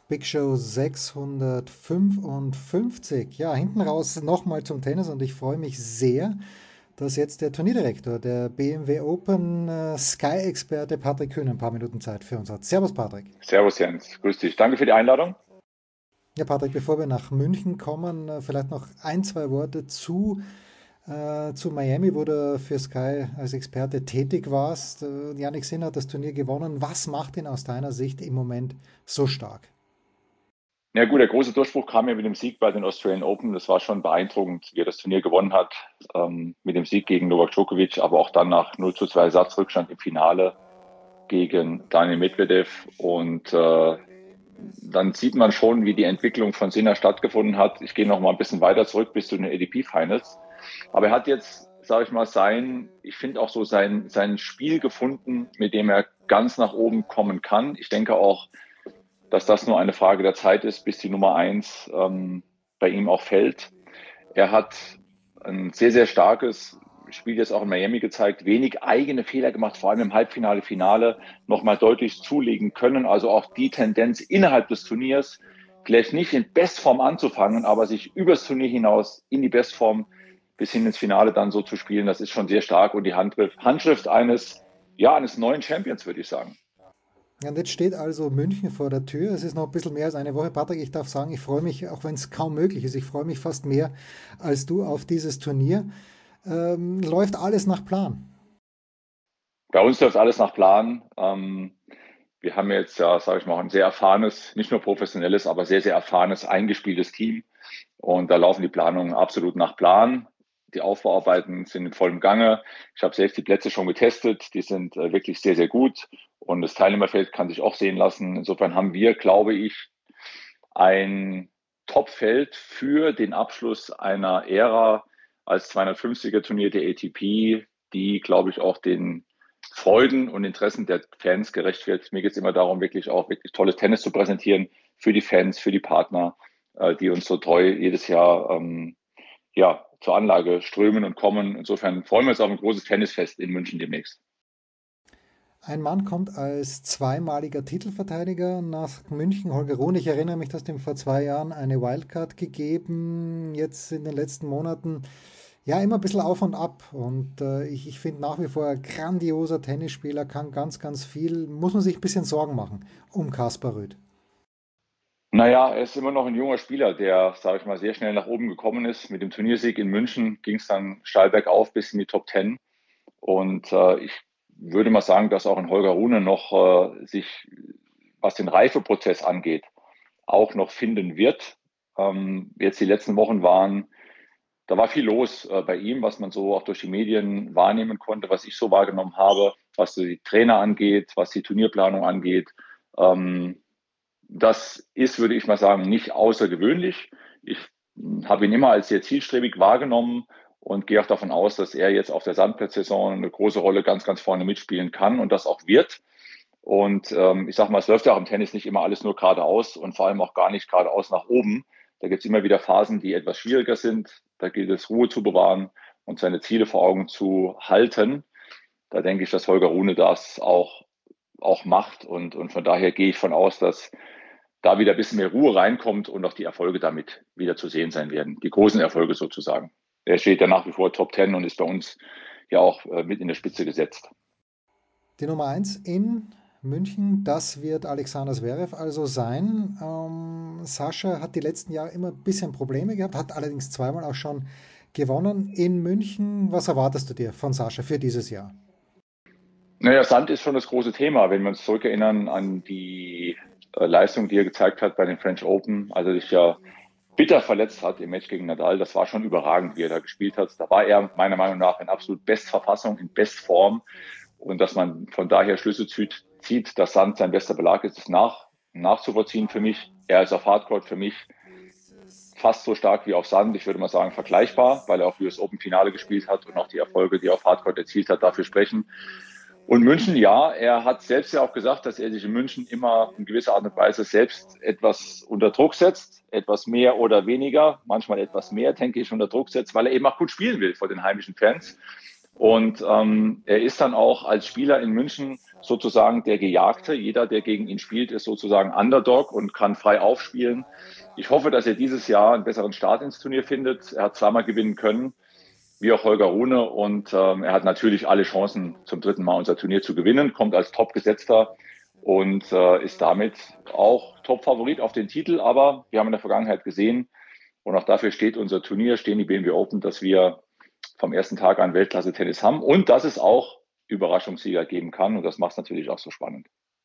Big Show 655. Ja, hinten raus nochmal zum Tennis und ich freue mich sehr, dass jetzt der Turnierdirektor der BMW Open Sky-Experte Patrick Kühn ein paar Minuten Zeit für uns hat. Servus Patrick. Servus Jens, grüß dich. Danke für die Einladung. Ja, Patrick, bevor wir nach München kommen, vielleicht noch ein, zwei Worte zu Miami, wo du für Sky als Experte tätig warst. Jannik Sinner hat das Turnier gewonnen. Was macht ihn aus deiner Sicht im Moment so stark? Ja gut, der große Durchbruch kam ja mit dem Sieg bei den Australian Open. Das war schon beeindruckend, wie er das Turnier gewonnen hat, mit dem Sieg gegen Novak Djokovic, aber auch dann nach 0:2 Satzrückstand im Finale gegen Daniel Medvedev. Und dann sieht man schon, wie die Entwicklung von Sinner stattgefunden hat. Ich gehe noch mal ein bisschen weiter zurück bis zu den ATP Finals. Aber er hat jetzt, sage ich mal, ich finde auch so sein Spiel gefunden, mit dem er ganz nach oben kommen kann. Ich denke auch, dass das nur eine Frage der Zeit ist, bis die Nummer eins bei ihm auch fällt. Er hat ein sehr, sehr starkes Spiel jetzt auch in Miami gezeigt, wenig eigene Fehler gemacht, vor allem im Halbfinale, Finale nochmal deutlich zulegen können. Also auch die Tendenz innerhalb des Turniers, vielleicht nicht in Bestform anzufangen, aber sich übers Turnier hinaus in die Bestform bis hin ins Finale dann so zu spielen, das ist schon sehr stark. Und die Handschrift eines neuen Champions, würde ich sagen. Ja, und jetzt steht also München vor der Tür. Es ist noch ein bisschen mehr als eine Woche. Patrick, ich darf sagen, ich freue mich, auch wenn es kaum möglich ist, ich freue mich fast mehr als du auf dieses Turnier. Läuft alles nach Plan? Bei uns läuft alles nach Plan. Wir haben jetzt ja, sage ich mal, ein sehr erfahrenes, nicht nur professionelles, aber sehr, sehr erfahrenes, eingespieltes Team. Und da laufen die Planungen absolut nach Plan. Die Aufbauarbeiten sind in vollem Gange. Ich habe selbst die Plätze schon getestet. Die sind wirklich sehr, sehr gut. Und das Teilnehmerfeld kann sich auch sehen lassen. Insofern haben wir, glaube ich, ein Topfeld für den Abschluss einer Ära als 250er Turnier der ATP, die, glaube ich, auch den Freuden und Interessen der Fans gerecht wird. Mir geht es immer darum, wirklich auch wirklich tolles Tennis zu präsentieren für die Fans, für die Partner, die uns so treu jedes Jahr ja, zur Anlage strömen und kommen. Insofern freuen wir uns auf ein großes Tennisfest in München demnächst. Ein Mann kommt als zweimaliger Titelverteidiger nach München. Holger Rune, ich erinnere mich, dass dem vor 2 Jahren eine Wildcard gegeben. Jetzt in den letzten Monaten ja immer ein bisschen auf und ab. Und ich finde nach wie vor ein grandioser Tennisspieler, kann ganz, ganz viel. Muss man sich ein bisschen Sorgen machen um Kaspar Rüth. Naja, er ist immer noch ein junger Spieler, der, sage ich mal, sehr schnell nach oben gekommen ist. Mit dem Turniersieg in München ging es dann steil bergauf bis in die Top Ten. Und ich würde mal sagen, dass auch ein Holger Rune noch sich, was den Reifeprozess angeht, auch noch finden wird. Jetzt die letzten Wochen da war viel los bei ihm, was man so auch durch die Medien wahrnehmen konnte, was ich so wahrgenommen habe, was die Trainer angeht, was die Turnierplanung angeht. Ähm, Das ist, würde ich mal sagen, nicht außergewöhnlich. Ich habe ihn immer als sehr zielstrebig wahrgenommen und gehe auch davon aus, dass er jetzt auf der Sandplatzsaison eine große Rolle ganz, ganz vorne mitspielen kann und das auch wird. Und ich sage mal, es läuft ja auch im Tennis nicht immer alles nur geradeaus und vor allem auch gar nicht geradeaus nach oben. Da gibt es immer wieder Phasen, die etwas schwieriger sind. Da gilt es, Ruhe zu bewahren und seine Ziele vor Augen zu halten. Da denke ich, dass Holger Rune das auch macht. Und von daher gehe ich von aus, dass da wieder ein bisschen mehr Ruhe reinkommt und auch die Erfolge damit wieder zu sehen sein werden. Die großen Erfolge sozusagen. Er steht ja nach wie vor Top Ten und ist bei uns ja auch mit in der Spitze gesetzt. Die Nummer eins in München, das wird Alexander Zverev also sein. Sascha hat die letzten Jahre immer ein bisschen Probleme gehabt, hat allerdings zweimal auch schon gewonnen in München. Was erwartest du dir von Sascha für dieses Jahr? Naja, Sand ist schon das große Thema, wenn wir uns zurückerinnern an die Leistung, die er gezeigt hat bei den French Open, als er sich ja bitter verletzt hat im Match gegen Nadal. Das war schon überragend, wie er da gespielt hat. Da war er meiner Meinung nach in absolut Bestverfassung, in Bestform. Und dass man von daher zieht, dass Sand sein bester Belag ist, ist nachzuvollziehen für mich. Er ist auf Hardcourt für mich fast so stark wie auf Sand. Ich würde mal sagen, vergleichbar, weil er auch US Open Finale gespielt hat und auch die Erfolge, die er auf Hardcourt erzielt hat, dafür sprechen. Und München, ja, er hat selbst ja auch gesagt, dass er sich in München immer in gewisser Art und Weise selbst etwas unter Druck setzt, etwas mehr oder weniger, manchmal etwas mehr, denke ich, unter Druck setzt, weil er eben auch gut spielen will vor den heimischen Fans. Und er ist dann auch als Spieler in München sozusagen der Gejagte. Jeder, der gegen ihn spielt, ist sozusagen Underdog und kann frei aufspielen. Ich hoffe, dass er dieses Jahr einen besseren Start ins Turnier findet. Er hat zweimal gewinnen können, wie auch Holger Rune. Und er hat natürlich alle Chancen, zum dritten Mal unser Turnier zu gewinnen, kommt als Top-Gesetzter und ist damit auch Top-Favorit auf den Titel. Aber wir haben in der Vergangenheit gesehen, und auch dafür steht unser Turnier, stehen die BMW Open, dass wir vom ersten Tag an Weltklasse-Tennis haben und dass es auch Überraschungssieger geben kann. Und das macht es natürlich auch so spannend.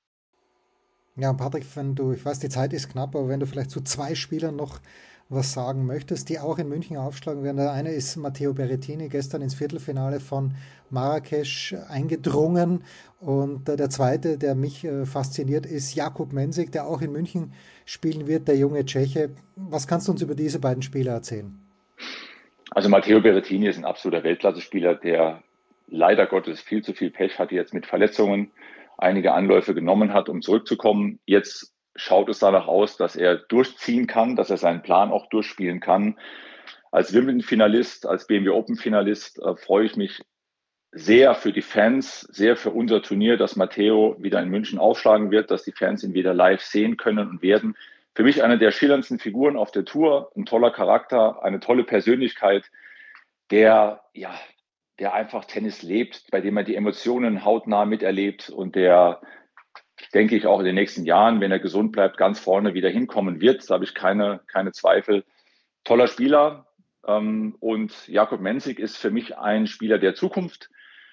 Ja, Patrick, wenn du, ich weiß, die Zeit ist knapp, aber wenn du vielleicht zu zwei Spielern noch was sagen möchtest, die auch in München aufschlagen werden. Der eine ist Matteo Berrettini, gestern ins Viertelfinale von Marrakesch eingedrungen. Und der zweite, der mich fasziniert, ist Jakub Mensik, der auch in München spielen wird, der junge Tscheche. Was kannst du uns über diese beiden Spieler erzählen? Also Matteo Berrettini ist ein absoluter Weltklasse-Spieler, der leider Gottes viel zu viel Pech hatte jetzt mit Verletzungen, einige Anläufe genommen hat, um zurückzukommen. Jetzt schaut es danach aus, dass er durchziehen kann, dass er seinen Plan auch durchspielen kann. Als Wimbledon-Finalist, als BMW Open-Finalist freue ich mich sehr für die Fans, sehr für unser Turnier, dass Matteo wieder in München aufschlagen wird, dass die Fans ihn wieder live sehen können und werden. Für mich eine der schillerndsten Figuren auf der Tour, ein toller Charakter, eine tolle Persönlichkeit, der, ja, der einfach Tennis lebt, bei dem er die Emotionen hautnah miterlebt und der, denke ich, auch in den nächsten Jahren, wenn er gesund bleibt, ganz vorne wieder hinkommen wird. Da habe ich keine Zweifel. Toller Spieler. Und Jakob Mensik ist für mich ein Spieler der Zukunft.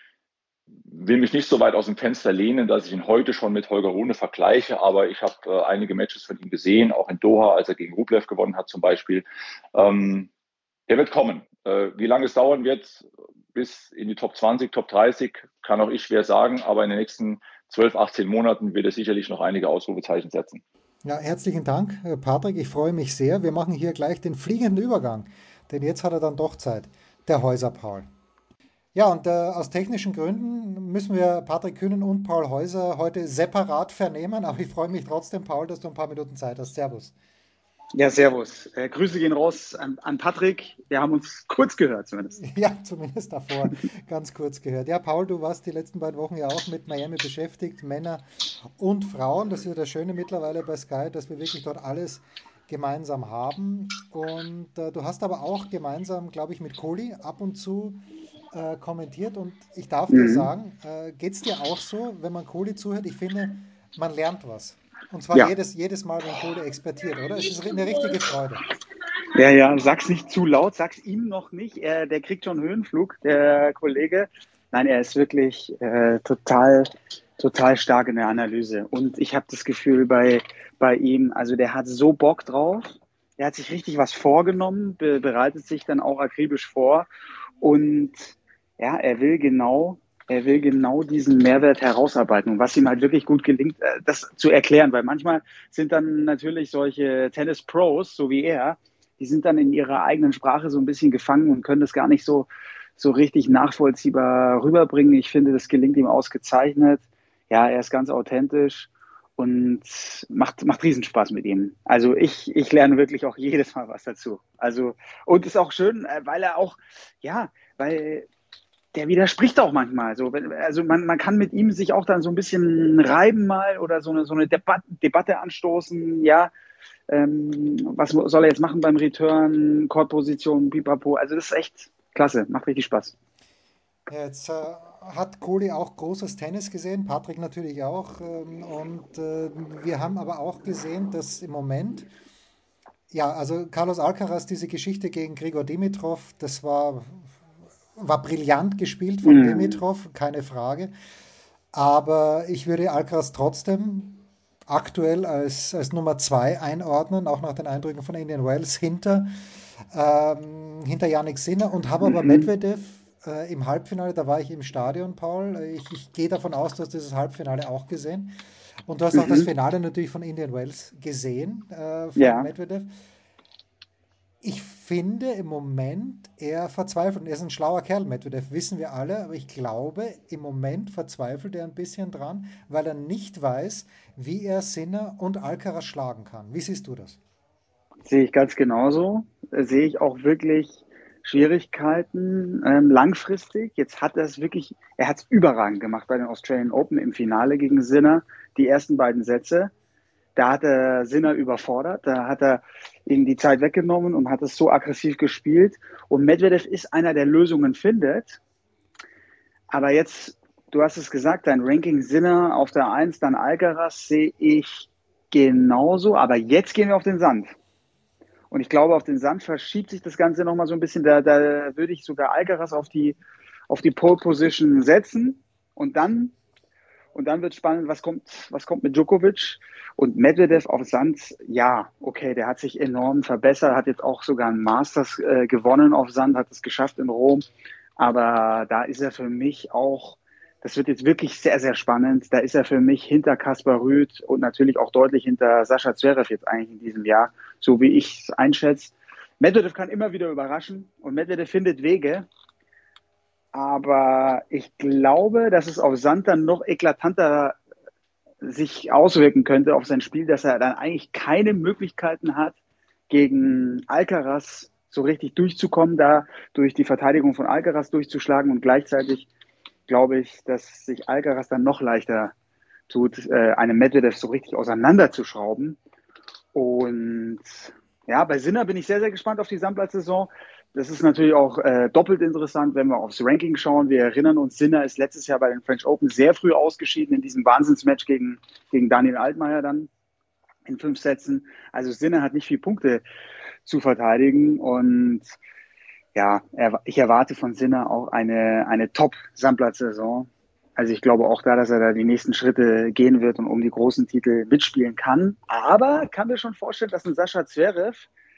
Will mich nicht so weit aus dem Fenster lehnen, dass ich ihn heute schon mit Holger Rune vergleiche, aber ich habe einige Matches von ihm gesehen, auch in Doha, als er gegen Rublev gewonnen hat zum Beispiel. Ähm, Der wird kommen. Wie lange es dauern wird, bis in die Top 20, Top 30, kann auch ich schwer sagen, aber in den nächsten 12, 18 Monaten wird er sicherlich noch einige Ausrufezeichen setzen. Ja, herzlichen Dank, Patrick. Ich freue mich sehr. Wir machen hier gleich den fliegenden Übergang, denn jetzt hat er dann doch Zeit, der Häuser Paul. Ja, und aus technischen Gründen müssen wir Patrick Kühnen und Paul Häuser heute separat vernehmen, aber ich freue mich trotzdem, Paul, dass du ein paar Minuten Zeit hast. Servus. Ja, servus. Grüße gehen raus an Patrick. Wir haben uns kurz gehört zumindest. Ja, zumindest davor ganz kurz gehört. Ja, Paul, du warst die letzten beiden Wochen ja auch mit Miami beschäftigt, Männer und Frauen. Das ist ja das Schöne mittlerweile bei Sky, dass wir wirklich dort alles gemeinsam haben. Und du hast aber auch gemeinsam, glaube ich, mit Kohli ab und zu kommentiert. Und ich darf dir Mhm. sagen, geht es dir auch so, wenn man Kohli zuhört? Ich finde, man lernt was. Und zwar Ja. jedes Mal, wenn Kohli expertiert, oder? Es ist eine richtige Freude. Ja, ja, sag's nicht zu laut, sag's ihm noch nicht. Der kriegt schon Höhenflug, der Kollege. Nein, er ist wirklich total stark in der Analyse. Und ich habe das Gefühl bei ihm, also der hat so Bock drauf. Der hat sich richtig was vorgenommen, bereitet sich dann auch akribisch vor. Und ja, er will genau diesen Mehrwert herausarbeiten und was ihm halt wirklich gut gelingt, das zu erklären, weil manchmal sind dann natürlich solche Tennis-Pros, so wie er, die sind dann in ihrer eigenen Sprache so ein bisschen gefangen und können das gar nicht so richtig nachvollziehbar rüberbringen. Ich finde, das gelingt ihm ausgezeichnet. Ja, er ist ganz authentisch und macht Riesenspaß mit ihm. Also ich lerne wirklich auch jedes Mal was dazu. Also, und ist auch schön, weil er auch, ja, weil der widerspricht auch manchmal. So, also man kann mit ihm sich auch dann so ein bisschen reiben mal oder so eine Debatte anstoßen. Ja, was soll er jetzt machen beim Return, Court-Position, pipapo. Also das ist echt klasse, macht richtig Spaß. Ja, jetzt hat Kohli auch großes Tennis gesehen, Patrick natürlich auch. Und wir haben aber auch gesehen, dass im Moment, ja, also Carlos Alcaraz, diese Geschichte gegen Grigor Dimitrov, war brillant gespielt von Mhm. Dimitrov, keine Frage. Aber ich würde Alcaraz trotzdem aktuell als Nummer 2 einordnen, auch nach den Eindrücken von Indian Wells, hinter Yannick Sinner und habe aber Mhm. Medvedev im Halbfinale, da war ich im Stadion, Paul. Ich gehe davon aus, du hast dieses Halbfinale auch gesehen. Und du hast auch das Mhm. Finale natürlich von Indian Wells gesehen, von Ja, Medvedev. Ich finde im Moment, er verzweifelt. Er ist ein schlauer Kerl, Medvedev, wissen wir alle, aber ich glaube, im Moment verzweifelt er ein bisschen dran, weil er nicht weiß, wie er Sinner und Alcaraz schlagen kann. Wie siehst du das? sehe ich ganz genauso. Sehe ich auch wirklich. Schwierigkeiten langfristig. Jetzt hat er es überragend gemacht bei den Australian Open im Finale gegen Sinner. Die ersten beiden Sätze, da hat er Sinner überfordert, da hat er ihm die Zeit weggenommen und hat es so aggressiv gespielt. Und Medvedev ist einer, der Lösungen findet. Aber jetzt, du hast es gesagt, dein Ranking Sinner auf der 1, dann Alcaraz sehe ich genauso. Aber jetzt gehen wir auf den Sand. Und ich glaube, auf den Sand verschiebt sich das Ganze nochmal so ein bisschen. Da würde ich sogar Alcaraz auf die Pole Position setzen. Und dann wird spannend, was kommt mit Djokovic und Medvedev auf Sand. Ja, okay, der hat sich enorm verbessert, hat jetzt auch sogar einen Masters gewonnen auf Sand, hat es geschafft in Rom. Aber da ist er für mich auch, das wird jetzt wirklich sehr, sehr spannend. Da ist er für mich hinter Kaspar Rüth und natürlich auch deutlich hinter Sascha Zverev jetzt eigentlich in diesem Jahr, so wie ich es einschätze. Medvedev kann immer wieder überraschen und Medvedev findet Wege. Aber ich glaube, dass es auf Sand dann noch eklatanter sich auswirken könnte auf sein Spiel, dass er dann eigentlich keine Möglichkeiten hat, gegen Alcaraz so richtig durchzukommen, da durch die Verteidigung von Alcaraz durchzuschlagen. Und gleichzeitig glaube ich, dass sich Alcaraz dann noch leichter tut, einem Medvedev so richtig auseinanderzuschrauben. Und ja, bei Sinner bin ich sehr, sehr gespannt auf die Sandplatzsaison. Das ist natürlich auch doppelt interessant, wenn wir aufs Ranking schauen. Wir erinnern uns, Sinner ist letztes Jahr bei den French Open sehr früh ausgeschieden in diesem Wahnsinnsmatch gegen Daniel Altmaier dann in 5 Sätzen. Also Sinner hat nicht viele Punkte zu verteidigen und ja, ich erwarte von Sinner auch eine Top-Sandplatzsaison. Also ich glaube auch dass er da die nächsten Schritte gehen wird und um die großen Titel mitspielen kann. Aber kann mir schon vorstellen, dass ein Sascha Zverev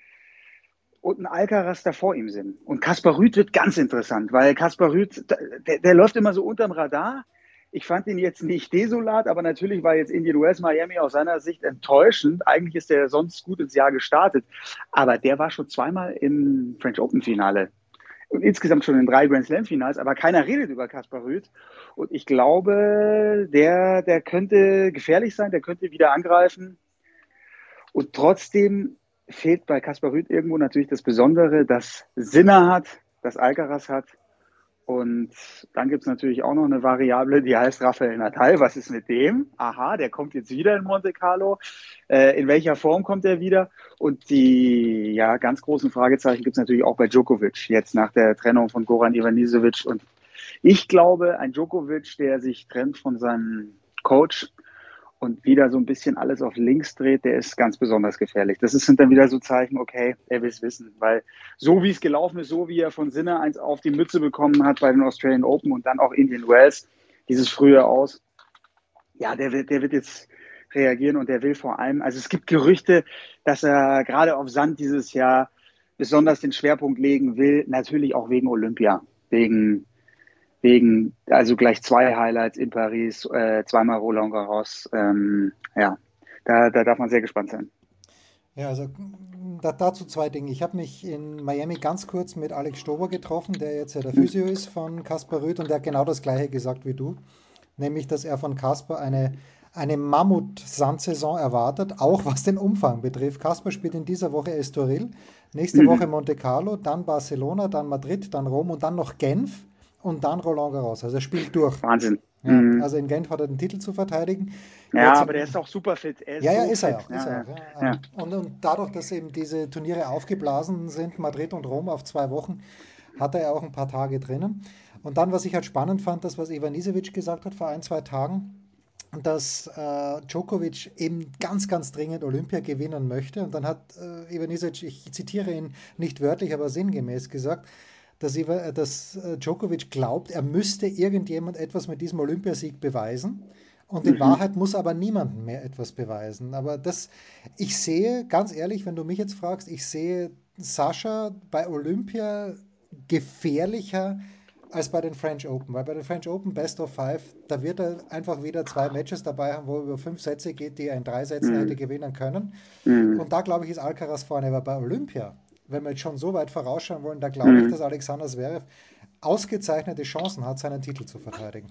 und ein Alcaraz da vor ihm sind. Und Kaspar Rüth wird ganz interessant, weil Kaspar Rüth, der läuft immer so unterm Radar. Ich fand ihn jetzt nicht desolat, aber natürlich war jetzt Indian Wells Miami aus seiner Sicht enttäuschend. Eigentlich ist er sonst gut ins Jahr gestartet. Aber der war schon zweimal im French Open Finale. Und insgesamt schon in 3 Grand Slam Finals, aber keiner redet über Kaspar Rüth. Und ich glaube, der könnte gefährlich sein, der könnte wieder angreifen. Und trotzdem fehlt bei Kaspar Rüth irgendwo natürlich das Besondere, das Sinner hat, das Alcaraz hat. Und dann gibt es natürlich auch noch eine Variable, die heißt Rafael Nadal. Was ist mit dem? Aha, der kommt jetzt wieder in Monte Carlo. In welcher Form kommt er wieder? Und die ganz großen Fragezeichen gibt es natürlich auch bei Djokovic, jetzt nach der Trennung von Goran Ivanisevic. Und ich glaube, ein Djokovic, der sich trennt von seinem Coach und wieder so ein bisschen alles auf links dreht, der ist ganz besonders gefährlich. Sind dann wieder so Zeichen, okay, er will es wissen, weil so wie es gelaufen ist, so wie er von Sinner eins auf die Mütze bekommen hat bei den Australian Open und dann auch Indian Wells, dieses frühe Aus, ja, der wird jetzt reagieren und der will vor allem, also es gibt Gerüchte, dass er gerade auf Sand dieses Jahr besonders den Schwerpunkt legen will, natürlich auch wegen Olympia, wegen also gleich 2 Highlights in Paris, zweimal Roland Garros. Da darf man sehr gespannt sein. Ja, also dazu 2 Dinge. Ich habe mich in Miami ganz kurz mit Alex Stober getroffen, der jetzt ja der Physio ist von Kaspar Rüth und der hat genau das Gleiche gesagt wie du, nämlich, dass er von Kaspar eine Mammut-Sandsaison erwartet, auch was den Umfang betrifft. Kaspar spielt in dieser Woche Estoril, nächste Woche Monte Carlo, dann Barcelona, dann Madrid, dann Rom und dann noch Genf. Und dann Roland Garros. Also er spielt durch. Wahnsinn. Ja, also in Genf hat er den Titel zu verteidigen. Ja, aber der ist auch super fit. Ist er auch. Und dadurch, dass eben diese Turniere aufgeblasen sind, Madrid und Rom auf 2 Wochen, hat er ja auch ein paar Tage drinnen. Und dann, was ich halt spannend fand, das, was Ivanisevic gesagt hat vor 1, 2 Tagen, dass Djokovic eben ganz, ganz dringend Olympia gewinnen möchte. Und dann hat Ivanisevic, ich zitiere ihn nicht wörtlich, aber sinngemäß gesagt, dass Djokovic glaubt, er müsste irgendjemand etwas mit diesem Olympiasieg beweisen. Und in Wahrheit muss aber niemandem mehr etwas beweisen. Aber ich sehe, ganz ehrlich, wenn du mich jetzt fragst, ich sehe Sascha bei Olympia gefährlicher als bei den French Open. Weil bei den French Open Best of 5, da wird er einfach wieder 2 Matches dabei haben, wo er über 5 Sätze geht, die er in 3 Sätzen hätte gewinnen können. Und da, glaube ich, ist Alcaraz vorne. Aber bei Olympia, wenn wir jetzt schon so weit vorausschauen wollen, da glaube ich, dass Alexander Zverev ausgezeichnete Chancen hat, seinen Titel zu verteidigen.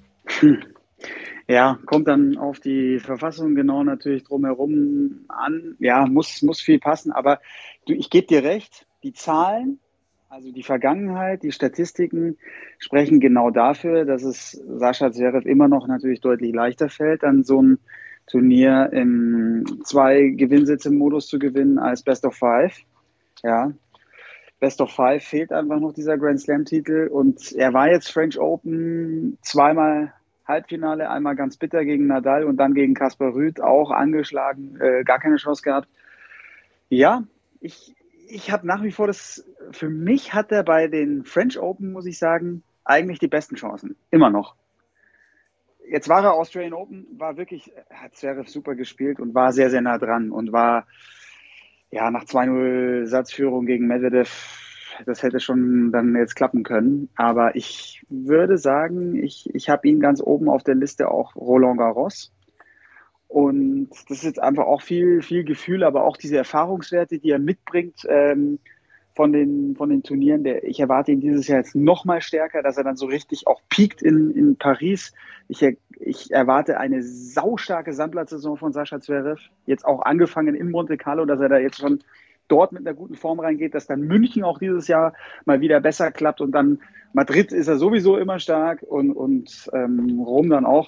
Ja, kommt dann auf die Verfassung genau natürlich drumherum an. Ja, muss viel passen, aber ich gebe dir recht, die Zahlen Also die Vergangenheit, die Statistiken sprechen genau dafür, dass es Sascha Zverev immer noch natürlich deutlich leichter fällt, dann so ein Turnier im Zwei-Gewinnsitze-Modus zu gewinnen als Best of Five. Ja, Best of Five fehlt einfach noch dieser Grand Slam-Titel und er war jetzt French Open zweimal Halbfinale, einmal ganz bitter gegen Nadal und dann gegen Casper Ruud auch angeschlagen, gar keine Chance gehabt. Ja, ich, ich habe nach wie vor für mich hat er bei den French Open, muss ich sagen, eigentlich die besten Chancen. Immer noch. Jetzt war er Australian Open, war wirklich, hat Zverev super gespielt und war sehr, sehr nah dran und war, ja, nach 2:0 Satzführung gegen Medvedev, das hätte schon dann jetzt klappen können. Aber ich würde sagen, ich habe ihn ganz oben auf der Liste auch Roland Garros. Und das ist jetzt einfach auch viel, viel Gefühl, aber auch diese Erfahrungswerte, die er mitbringt von den Turnieren. Ich erwarte ihn dieses Jahr jetzt noch mal stärker, dass er dann so richtig auch piekt in Paris. Ich erwarte eine saustarke Sandplatzsaison von Sascha Zverev. Jetzt auch angefangen in Monte Carlo, dass er da jetzt schon dort mit einer guten Form reingeht, dass dann München auch dieses Jahr mal wieder besser klappt und dann Madrid ist er sowieso immer stark und Rom dann auch.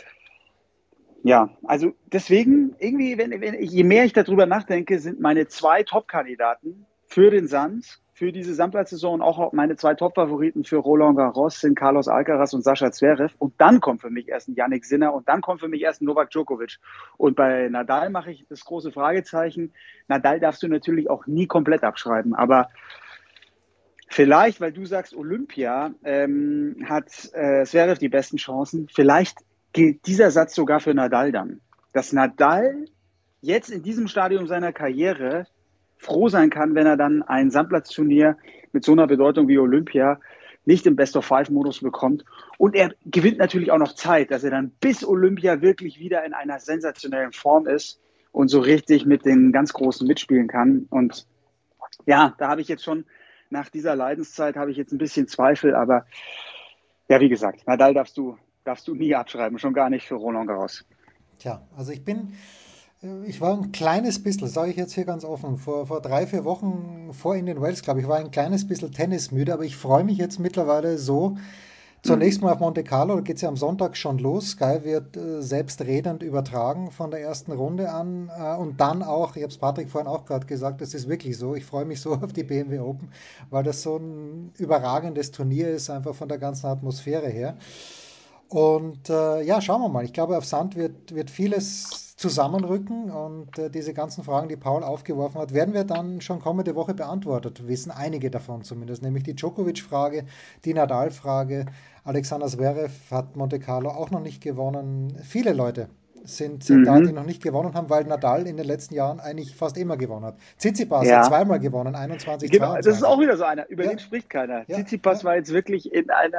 Ja, also deswegen, irgendwie, je mehr ich darüber nachdenke, sind meine zwei Top-Kandidaten für den Sand, für diese Sandplatzsaison und auch meine zwei Top-Favoriten für Roland Garros sind Carlos Alcaraz und Sascha Zverev. Und dann kommt für mich erst ein Yannick Sinner und dann kommt für mich erst ein Novak Djokovic. Und bei Nadal mache ich das große Fragezeichen. Nadal darfst du natürlich auch nie komplett abschreiben, aber vielleicht, weil du sagst Olympia, hat Zverev die besten Chancen. Vielleicht gilt dieser Satz sogar für Nadal dann. Dass Nadal jetzt in diesem Stadium seiner Karriere froh sein kann, wenn er dann ein Sandplatzturnier mit so einer Bedeutung wie Olympia nicht im Best-of-Five-Modus bekommt. Und er gewinnt natürlich auch noch Zeit, dass er dann bis Olympia wirklich wieder in einer sensationellen Form ist und so richtig mit den ganz Großen mitspielen kann. Und ja, da habe ich jetzt schon, nach dieser Leidenszeit habe ich jetzt ein bisschen Zweifel, aber ja, wie gesagt, Nadal darfst du nie abschreiben, schon gar nicht für Roland Garros. Tja, also ich war ein kleines bisschen, sage ich jetzt hier ganz offen, vor 3, 4 Wochen vor Indian Wells, glaube ich, war ein kleines bisschen tennismüde, aber ich freue mich jetzt mittlerweile so. Zunächst mal auf Monte Carlo, da geht es ja am Sonntag schon los. Sky wird selbstredend übertragen von der ersten Runde an. Und dann auch, ich habe es Patrick vorhin auch gerade gesagt, es ist wirklich so. Ich freue mich so auf die BMW Open, weil das so ein überragendes Turnier ist, einfach von der ganzen Atmosphäre her. Und ja, schauen wir mal. Ich glaube, auf Sand wird vieles zusammenrücken und diese ganzen Fragen, die Paul aufgeworfen hat, werden wir dann schon kommende Woche beantwortet wissen. Einige davon zumindest, nämlich die Djokovic-Frage, die Nadal-Frage. Alexander Zverev hat Monte Carlo auch noch nicht gewonnen. Viele Leute sind da, die Mhm. noch nicht gewonnen haben, weil Nadal in den letzten Jahren eigentlich fast immer gewonnen hat. Tsitsipas hat Ja, zweimal gewonnen, 21, genau, das ist 22. auch wieder so einer, über Ja, den spricht keiner. ja, Tsitsipas ja. war jetzt wirklich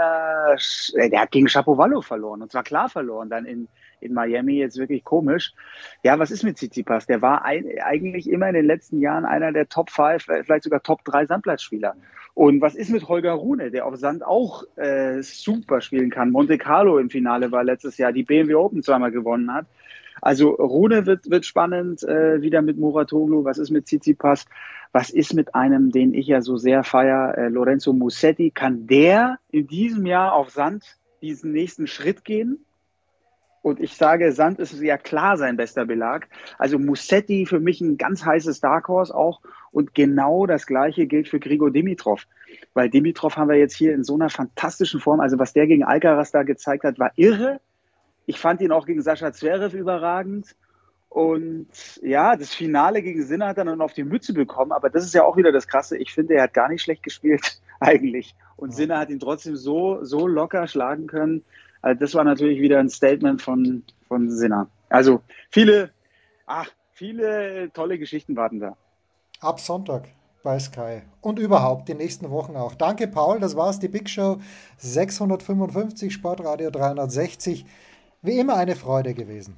der hat gegen Shapovalov verloren und zwar klar verloren, dann in Miami jetzt wirklich komisch. Ja, was ist mit Tsitsipas? Der war eigentlich immer in den letzten Jahren einer der Top 5, vielleicht sogar Top 3 Sandplatzspieler. Und was ist mit Holger Rune, der auf Sand auch super spielen kann? Monte Carlo im Finale war letztes Jahr, die BMW Open zweimal gewonnen hat. Also Rune wird spannend, wieder mit Muratoglu. Was ist mit Tsitsipas? Was ist mit einem, den ich ja so sehr feier, Lorenzo Musetti? Kann der in diesem Jahr auf Sand diesen nächsten Schritt gehen? Und ich sage, Sand ist ja klar sein bester Belag. Also Musetti für mich ein ganz heißes Dark Horse auch. Und genau das Gleiche gilt für Grigor Dimitrov. Weil Dimitrov haben wir jetzt hier in so einer fantastischen Form. Also was der gegen Alcaraz da gezeigt hat, war irre. Ich fand ihn auch gegen Sascha Zverev überragend. Und ja, das Finale gegen Sinner hat er dann auf die Mütze bekommen. Aber das ist ja auch wieder das Krasse. Ich finde, er hat gar nicht schlecht gespielt, eigentlich. Und Ja. Sinner hat ihn trotzdem so locker schlagen können. Also das war natürlich wieder ein Statement von Sinner. Also viele tolle Geschichten warten da. Ab Sonntag bei Sky. Und überhaupt die nächsten Wochen auch. Danke, Paul. Das war's, die Big Show 655, Sportradio 360. Wie immer eine Freude gewesen.